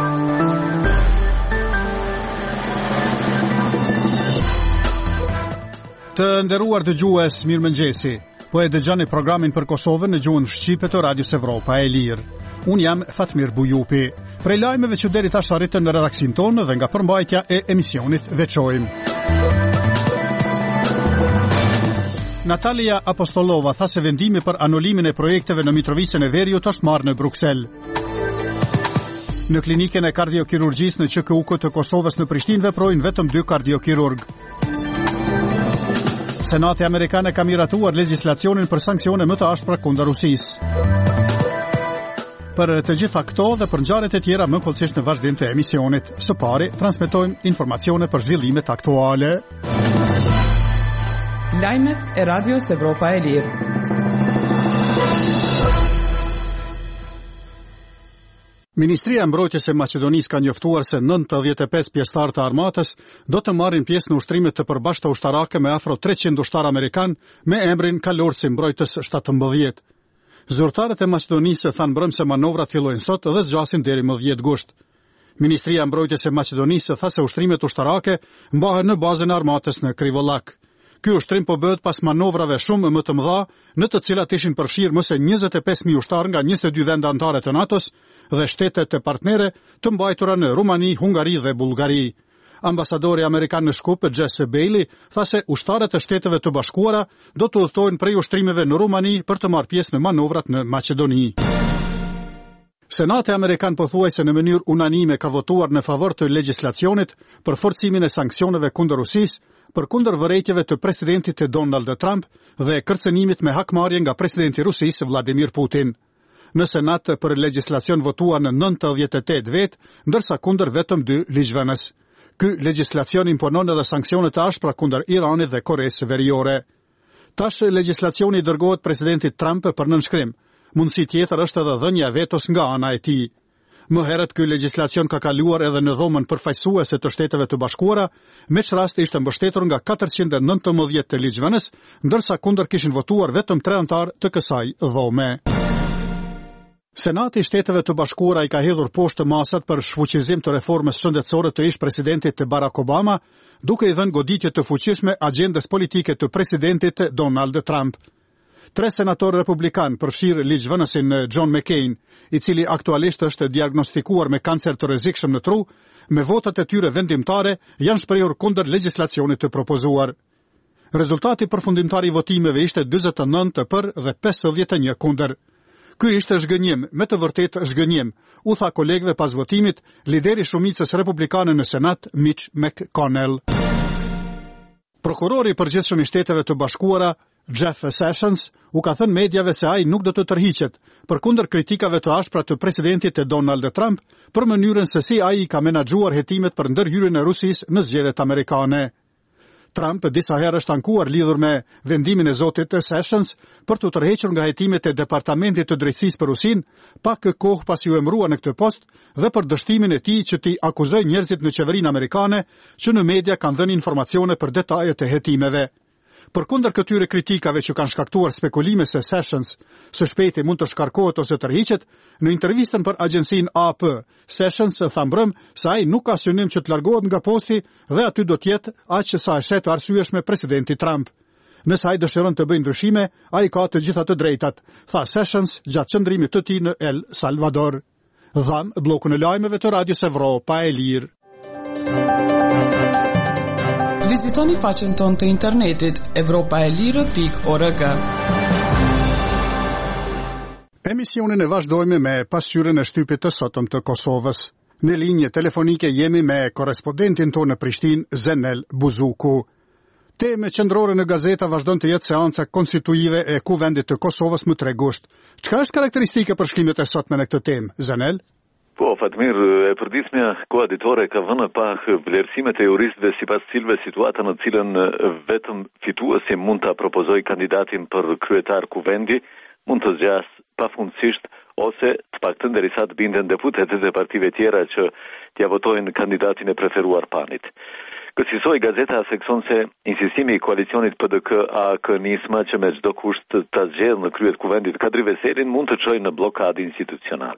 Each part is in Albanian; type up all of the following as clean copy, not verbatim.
Të nderuar dëgjues, mirëmëngjesi. Po e dëgjoni programin për Kosovën në gjuhën shqipe të Radios Evropa e Lirë. Unë jam Fatmir Bujupi. Prej lajmeve që deri tash arritën në redaksin tonë dhe nga përmbajtja e emisionit veçojmë. Natalia Apostolova tha se vendimi për anulimin e projekteve në Mitrovicën e Veriut është marrë në Bruksel. Në klinikën e kardiokirurgjisë në QKUK të Kosovës në Prishtinë veprojnë vetëm 2 kardiokirurg. Senati Amerikan e ka miratuar legjislacionin për sanksione më të ashpra kundër Rusisë. Për të gjitha këto dhe për ngjarjet e tjera më kollësisht në vazhdim të emisionit. Së pari, transmetojmë informacione për zhvillimet aktuale. Lajmet e Radios Evropa e Lirë. Ministria e Mbrojtjes e Maqedonisë ka njoftuar se 95 pjesëtarë të armatës do të marrin pjesë në ushtrimet të përbashkëta ushtarake me afro 300 ushtarë amerikan me emrin kalorësi mbrojtës 17. Zyrtarët e Maqedonisë thanë mbrëm se manovrat fillojnë sot dhe zgjasin deri më 10 gusht. Ministria e Mbrojtjes e Maqedonisë tha se ushtrimet ushtarake mbahen në bazën e armatës në Krivollak. Ky ushtrim po bëhet pas manovrave shumë më të mëdha, në të cilat ishin përfshirë më se 25.000 ushtarë nga 22 vende anëtare të NATO-s dhe shtetet e partnere të mbajtura në Rumani, Hungari dhe Bullgari. Ambasadori amerikan në Shkup, Jesse Bailey, tha se ushtarët e Shteteve të Bashkuara do të udhtojnë prej ushtrimeve në Rumani për të marrë pjesë në manovrat në Maqedoni. Senati Amerikan pothuajse në mënyrë unanime ka votuar në favor të legjislacionit për forcimin e sanksioneve kundër Rusisë, për kundër vërejtjeve të presidentit Donald Trump dhe kërcënimit me hakmarrje nga presidenti Rusisë Vladimir Putin. Në Senat për legjislacion votuar në 98 vetë, ndërsa kundër vetëm 2 ligjvënës. Ky legjislacion imponon edhe sanksione të ashpra kundër Iranit dhe Koresë Veriore. Tash legjislacioni dërgohet presidentit Trump për nënshkrim. Mundësi tjetër është edhe dhënia vetos nga ana e tij. Më herët ky legjislacion ka kaluar edhe në dhomën përfaqësuese të Shteteve të Bashkuara, me që rast ishte mbështetur nga 419 të ligjvënës, ndërsa kundër kishin votuar vetëm 3 anëtar të kësaj dhome. Senati i Shteteve të Bashkuara i ka hedhur poshtë masat për shfuqizim të reformës shëndetësore të ish-presidentit Barack Obama, duke i dhënë goditje të fuqishme agjendës politike të presidentit Donald Trump. 3 senatorë republikan përfshirë ligjvënësin John McCain, i cili aktualisht është diagnostikuar me kancer të rrezikshëm në tru, me votat e tyre vendimtare janë shprehur kundër legjislacionit të propozuar. Rezultati përfundimtar i votimeve ishte 49 për dhe 51 kundër. Ky ishte zhgënjim, me të vërtetë zhgënjim, u tha kolegëve pas votimit lideri shumicës republikane në Senat, Mitch McConnell. Prokurori i përgjithshëm i Shteteve të Bashkuara, Jeff Sessions, u ka thënë medjave se ai nuk do të tërhiqet, përkundër kritikave të ashpra të presidentit Donald Trump për mënyrën se si ai ka menaxhuar hetimet për ndërhyrjen e Rusisë në zgjedhjet amerikane. Trump disa herë është ankuar lidhur me vendimin e zotit Sessions për të tërhequr nga hetimet e Departamentit të Drejtësisë për Rusinë, pak kohë pas u emërua në këtë post dhe për dështimin e tij që t'i akuzojë njerëzit në qeverinë amerikane që në media kanë dhënë informacione për detajet e hetimeve. Përkundër këtyre kritikave që kanë shkaktuar spekulime se Sessions së shpejti mund të shkarkohet ose tërhiqet, në intervistën për agjencinë AP, Sessions tha mbrëm se ai nuk ka synim që të largohet nga posti dhe aty do të jetë aq sa e shet arsyeshme presidenti Trump. Nëse ai dëshiron të bëjë ndryshime, ai ka të gjitha të drejtat, tha Sessions gjatë qëndrimit të tij në El Salvador. Dham bllokun e lajmeve të Radios Evropa e Lirë. Vizitoni faqen tonë të internetit evropaelire.org. Emisionin e vazhdojmë me pasqyrën e shtypit të sotëm të Kosovës. Në linje telefonike jemi me korrespondentin tonë në Prishtinë, Zenel Buzuku. Teme qendrore në gazeta vazhdon të jetë seanca konstituive e Kuvendit të Kosovës më 3 gusht. Çka është karakteristike për shkrimet e sotme në këtë temë, Zenel? Po, Fatmir, e përditshmja koaditore ka vënë pak vlerësimet e juristëve sipas cilëve situata në cilën vetëm fituesi mund ta propozojë kandidatin për kryetar kuvendi, mund të zgjas pafundësisht ose të paktën derisa të binden deputetët e partive tjera që t'ia votojnë kandidatin e preferuar panit. Kësaj gazeta sekson se insistimi i koalicionit PDK-AK-Nisma që me çdo kusht ta zgjedhë në krye të kuvendit Kadri Veselin mund të çojë në blokadë institucionale.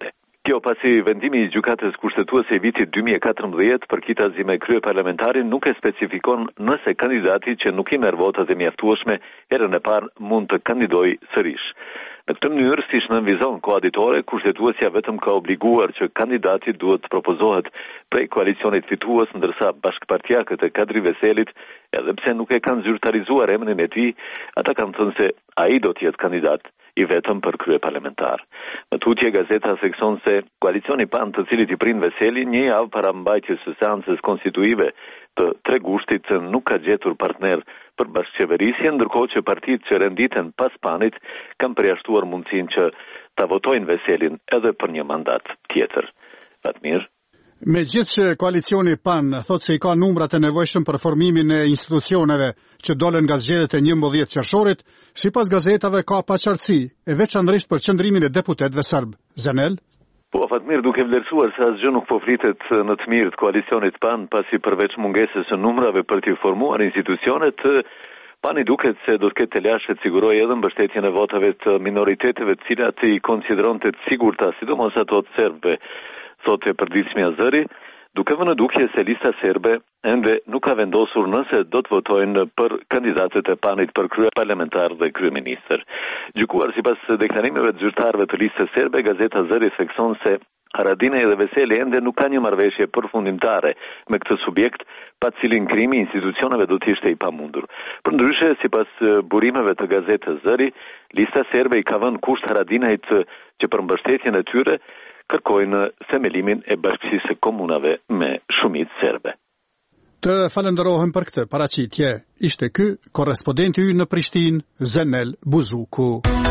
Kjo pasi vendimi I gjykatës kushtetuese I vitit 2014 për kitazim me kryeparlamentarin nuk e specifikon nëse kandidati që nuk I merr votat e mjaftueshme herën e parë mund të kandidojë sërish. Në këtë mënyrë, siç nënvizon koaditore, kushtetuesja vetëm ka obliguar që kandidati duhet të propozohet prej koalicionit fitues, ndërsa bashkëpartiakët e Kadri Veselit, edhe pse nuk e kanë zyrtarizuar emrin e tij, ata kanë thënë se ai do të jetë kandidat I vetëm për kryeparlamentar. Në tutje gazeta thekson se koalicioni PAN, të cilit I prind Veseli, një javë para mbajtjes së seancës konstituive të Tregushtit, nuk ka gjetur partner për bashkëqeverisje, ndërkohë që partitë që renditen pas PANit kanë përjashtuar mundësinë që ta votojnë Veselin edhe për një mandat tjetër. Fatmir. Megjithëse që koalicioni PAN thotë se I ka numrat e nevojshëm për formimin e institucioneve që dolen nga zgjedhjet e 11 qershorit, sipas gazetave ka paqartësi, e veçanërisht për qëndrimin e deputetëve serb. Zenel? Po, Fatmir, duke vlerësuar se asgjë nuk po flitet në të mirë të koalicionit PAN, pasi përveç mungesës së numrave për të formuar institucionet, PAN-i duket se do të ketë të lashtë të sigurojë edhe mbështetjen e votave të minoriteteve të cilat I konsideronte të sigurta, sidomos ato të serbëve, thotë Përditshmja Zëri, duke vënë dukje se lista serbe ende nuk ka vendosur nëse do të votojnë për kandidatët e PAN-it për kryeparlamentar dhe kryeministër. Gjykuar sipas deklarimeve të zyrtarëve të listës serbe, gazeta Zëri thekson se Haradinaj dhe Veseli ende nuk ka një marrëveshje përfundimtare me këtë subjekt, pa cilin krimi I institucioneve do të ishte I pamundur. Përndryshe, sipas burimeve të gazetës Zëri, lista serbe I ka vënë kusht Haradinajt që për mbështetjen e tyre kërkojnë themelimin e bashkësisë së komunave me shumicë serbe. Të falenderohem për këtë paraqitje. Ishte ky korrespondenti ynë në Prishtinë, Zenel Buzuku.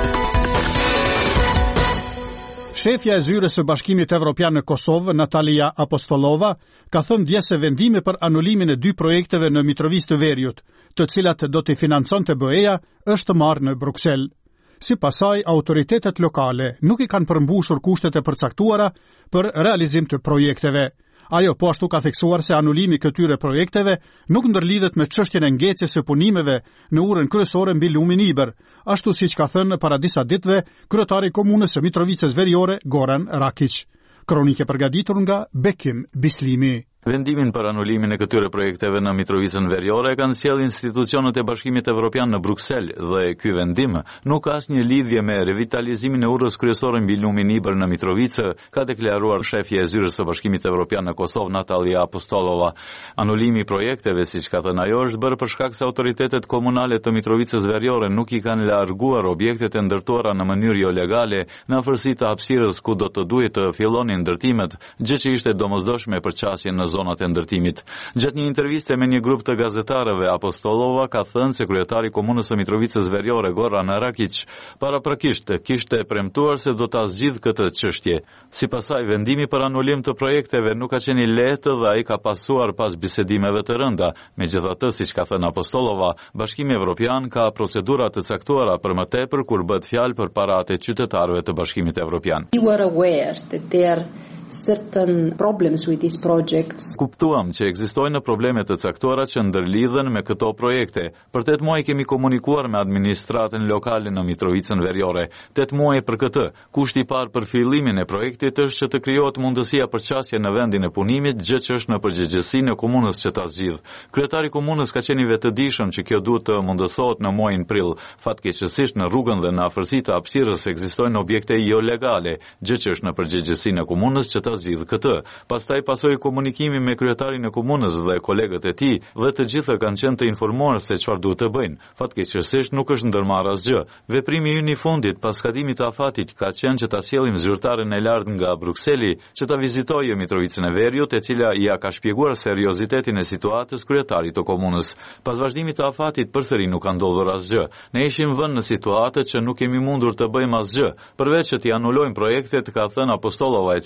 Shefja e zyrës së Bashkimit Evropian në Kosovë, Natalia Apostolova, ka thënë dje se vendimi për anulimin e 2 projekteve në Mitrovic të Veriut, të cilat do t'i financonte BE-ja, është marrë në Bruksel. Si pasaj, autoritetet lokale nuk I kanë përmbushur kushtet e përcaktuara për realizim të projekteve. Ajo po ashtu ka theksuar se anulimi këtyre projekteve nuk ndërlidhet me çështjen e ngecjes së punimeve në urën kryesore mbi lumin Iber, ashtu siç ka thënë para disa ditëve kryetari I komunës së Mitrovicës Veriore, Goran Rakić. Kronike përgatitur nga Bekim Bislimi. Vendimin për anulimin e këtyre projekteve në Mitrovicën Veriore kanë sjellë institucionet e Bashkimit Evropian në Bruksel dhe ky vendim nuk ka asnjë lidhje me revitalizimin e urrës kryesore mbi lumin Iber në Mitrovicë, ka deklaruar shefja e zyrës së Bashkimit Evropian në Kosovë, Natalia Apostolova. Anulimi I projekteve, siç ka thënë ajo, është bërë për shkak se autoritetet komunale të Mitrovicës Veriore nuk I kanë larguar objektet e ndërtuara në mënyrë jo legale në afërsi të hapësirës ku do të duhet të fillonin ndërtimet, gjë që ishte domosdoshme për qasjen në zonat e ndërtimit. Gjatë një interviste me një grup të gazetarëve, Apostolova ka thënë se kryetari I komunës së Mitrovicës Veriore, Goran Rakić, paraprakisht kishte premtuar se do ta zgjidhë këtë çështje. Sipas saj, vendimi për anulim të projekteve nuk ka qenë I lehtë dhe ai ka pasuar pas bisedimeve të rënda. Megjithatë, siç ka thënë Apostolova, Bashkimi Evropian ka procedura të caktuara për më tepër kur bëhet fjalë për paratë e qytetarëve të Bashkimit Evropian. We were aware that there certain problems with these projects. Kuptuam që ekzistojnë probleme të caktuara që ndërlidhen me këto projekte. Për 8 muaj kemi komunikuar me administratën lokale në Mitrovicën Veriore. 8 muaj për këtë. Kushti I parë për fillimin e projektit është që të krijohet mundësia për qasje në vendin e punimit, gjë që është në përgjegjësinë e komunës që ta zgjidh. Kryetari I komunës ka qenë I vetëdijshëm që kjo duhet të mundësohet në muajin prill. Fatkeqësisht në rrugën dhe në afërsi të hapësirës ekzistojnë objekte jo legale, gjë që është në përgjegjësinë e komunës që ta zgjidh këtë. Pastaj pasoi komunikimi me kryetarin e komunës dhe kolegët e tij dhe të gjithë kanë qenë të informuar se çfarë duhet të bëjnë. Fatkeqësisht nuk është ndërmarrë asgjë. Veprimi ynë I fundit pas skatimit të afatit ka qenë që ta sjellim zyrtaren e lartë nga Brukseli që ta vizitojë Mitrovicën e Veriut, e cila ja ka shpjeguar seriozitetin e situatës kryetarit të komunës. Pas vazhdimit të afatit përsëri nuk ka ndodhur asgjë. Ne ishim vënë në situatë që nuk kemi mundur të bëjmë asgjë, përveç që t'i anulojmë projektet, ka thënë Apostolova, e cila ka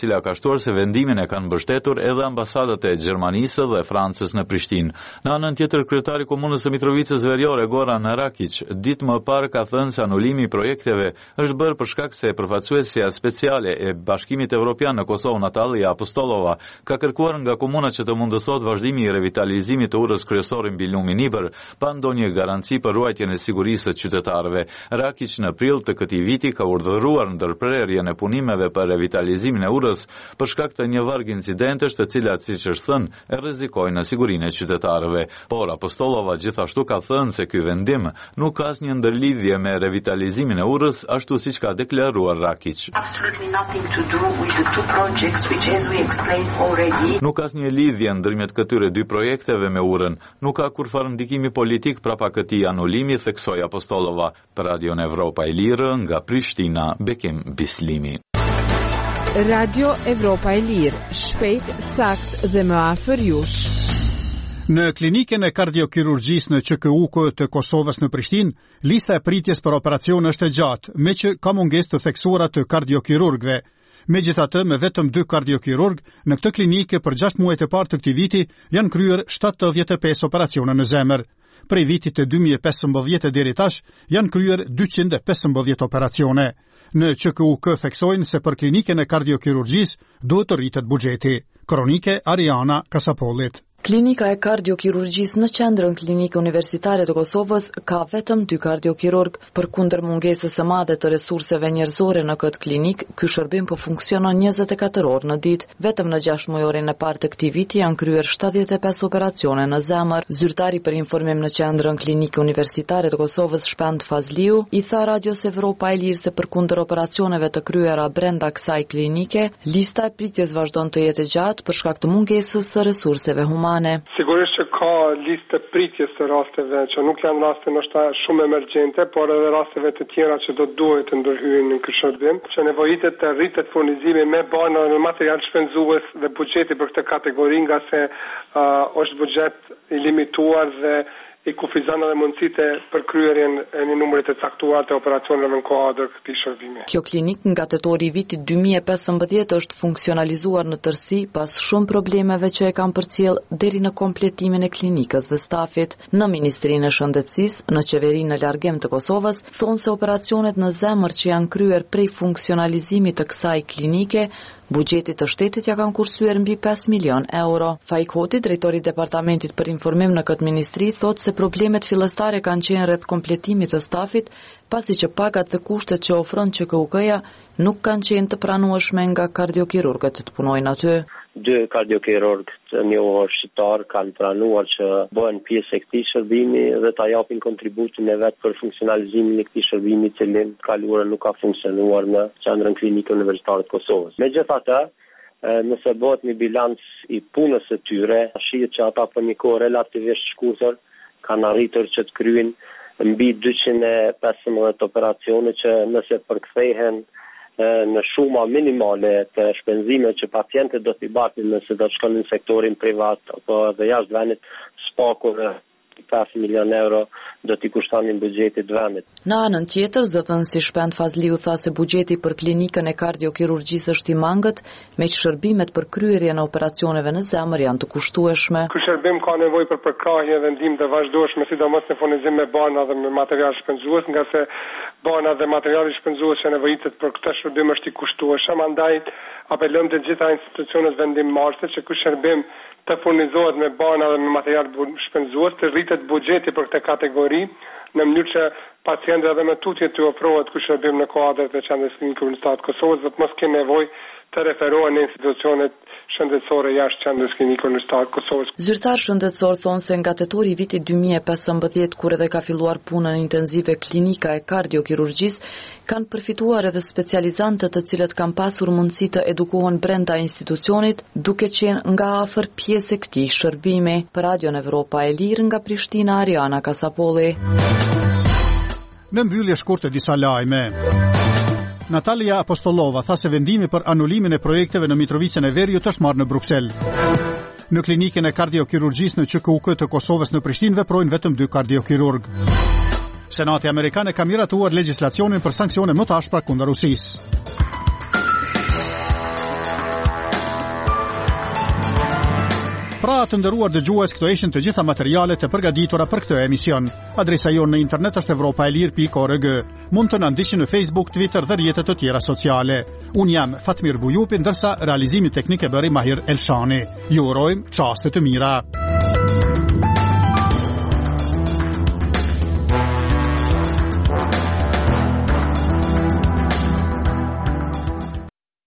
kuptuar se vendimin e kanë mbështetur edhe ambasadat e Gjermanisë dhe Francës në Prishtinë. Në anën tjetër, kryetari i komunës së Mitrovicës Veriore, Goran Rakic, ditë më parë ka thënë se anulimi i projekteve është bërë për shkak se përfaqësuesja speciale e Bashkimit Evropian në Kosovë, Natalia Apostolova, ka kërkuar nga komuna që të mundësohet vazhdimi i revitalizimit të urës kryesore mbi lumin Iber, pa ndonjë garanci për ruajtjen e sigurisë së qytetarëve. Rakic në prill të këtij viti ka urdhëruar ndërprerjen e punimeve për revitalizimin e urës për shkak të një varg incidentesh të cilat, siç është thënë, e rrezikojnë sigurinë e qytetarëve. Por Apostolova gjithashtu ka thënë se ky vendim nuk ka asnjë ndërlidhje me revitalizimin e urës, ashtu siç ka deklaruar Rakic. Nuk ka asnjë lidhje ndërmjet këtyre dy projekteve me urën. Nuk ka kurrë ndikimi politik prapa këtij anulimi, theksoi Apostolova. Për Radion Evropa e Lirë nga Prishtina, Bekim Bislimi. Radio Evropa e Lirë, shpejt, sakt dhe më afër jush. Në klinikën e kardiokirurgjisë në QKU të Kosovës në Prishtinë, lista e pritjes për operacion është e gjatë, me që ka mungesë të theksuara të kardiokirurgëve. Megjithatë, me vetëm 2 kardiokirurg, në këtë klinikë për 6 muajt e parë të këtij viti janë kryer 75 operacione në zemër. Prej vitit të 2015 deri tash janë kryer 215 operacione. Në QKU theksojnë se për klinikën e kardiokirurgjisë duhet të rritet buxheti. Kronike Ariana Kasapollit. Klinika e kardiokirurgjisë në qendrën klinike universitare të Kosovës ka vetëm 2 kardiokirurg. Përkundër mungesës së madhe të resurseve njerëzore në këtë klinik, ky shërbim po funksionon 24 orë në ditë. Vetëm në 6 muajorin e parë të këtij viti janë kryer 75 operacione në zemër. Zyrtari për informim në qendrën klinike universitare të Kosovës, Shpend Fazliu, i tha Radios Evropa e Lirë se përkundër operacioneve të kryera brenda kësaj klinike, lista e pritjes vazhdon të jetë gjatë për shkak të mungesës së resurseve humane. Sigurisht që ka listë pritjes të rasteve që nuk janë raste ndoshta shumë emergjente, por edhe rasteve të tjera që do duhet të ndërhyjnë në këtë shërbim, që nevojitet të rritet furnizimi me bana në material shpenzues dhe buxheti për këtë kategori, nga se është buxhet i limituar dhe i kufizon edhe mundësitë për kryerjen e një numri të caktuar të operacioneve në kuadër këtij shërbimi. Kjo klinik nga tetori i vitit 2015 është funksionalizuar në tërësi pas shumë problemeve që e kanë përcjell deri në kompletimin e klinikës dhe stafit. Në Ministrinë e Shëndetësisë, në Qeverinë në largim të Kosovës, thonë se operacionet në zemër që janë kryer prej funksionalizimit të kësaj klinike, buxheti të shtetit ja kanë kursyer mbi 5 milion euro. Faik Hoti, drejtori i Departamentit për Informim në këtë ministri, thotë se problemet fillestare kanë qenë rreth kompletimit të stafit, pasi që pagat dhe kushtet që ofron QKU-ja nuk kanë qenë të pranueshme nga kardiokirurgët që të punojnë aty. 2 kardiokirurg të njohur shqiptar kanë pranuar që bëhen pjesë e këtij shërbimi dhe ta japin kontributin e vet për funksionalizimin e këtij shërbimi, i cili kaluara nuk ka funksionuar në qendrën klinike universitare të Kosovës. Megjithatë, nëse bëhet një bilanc i punës së tyre, shihet që ata për një kohë relativisht shkurtër kanë arritur që të kryejnë mbi 215 operacione që nëse përkthehen në shuma minimale të shpenzime që pacientët do t'i batin nëse do të shkonin në sektorin privat apo dhe jashtë vendit, spaku në 5 milion euro do t'i kushtonin buxhetit vendit. Në anën tjetër, zëdhënësi Shpend Fazliu tha se buxheti për klinikën e kardiokirurgjisë është i mangët, me që shërbimet për kryerjen e operacioneve në zemër janë të kushtueshme. Ky shërbim ka nevojë për përkrahje dhe ndihmë të vazhdueshme, sidomos në furnizim me bana dhe me material shpenzues, nga se bana dhe materiali shpenzues që nevojitet për këtë shërbim është i kushtueshëm, andaj apelojmë të gjitha institucionet vendimmarrëse që ky shërbim të furnizohet me bana dhe me material shpenzues, të rritet buxheti për këtë kategori, në mënyrë që pacientët edhe me tutje të ofrohet ky shërbim në kuadër të qendrës klinike universitare të Kosovës dhe të mos kenë nevojë të referohen në institucionet shëndetësore jashtë qendrës klinike universitare të Kosovës. Zyrtar shëndetësor thonë se nga tetori i vitit 2015, kur edhe ka filluar punën intenzive klinika e kardiokirurgjisë, kanë përfituar edhe specializantë të cilët kanë pasur mundësi të edukohen brenda institucionit, duke qenë nga afër pjesë e këtij shërbimi. Për Radion Evropa e Lirë nga Prishtina, Ariana Kasapolli. Në mbyllje shkurtë disa lajme. Natalia Apostolova tha se vendimi për anulimin e projekteve në Mitrovicën e Veriut është marrë në Bruksel. Në klinikën e kardiokirurgjisë në QKU të Kosovës në Prishtinë veprojnë vetëm 2 kardiokirurg. Senati Amerikan e ka miratuar legjislacionin për sanksione më të ashpra kundër Rusisë. Pra të nderuar dëgjues, këto ishin të gjitha materialet e përgatitura për këtë emision. Adresa jonë në internet është evropaelir.org. Mund të na ndiqni në Facebook, Twitter dhe rrjetet të tjera sociale. Unë jam Fatmir Bujupi, ndërsa realizimi teknik e bëri Mahir Elshani. Ju urojmë çaste të mira.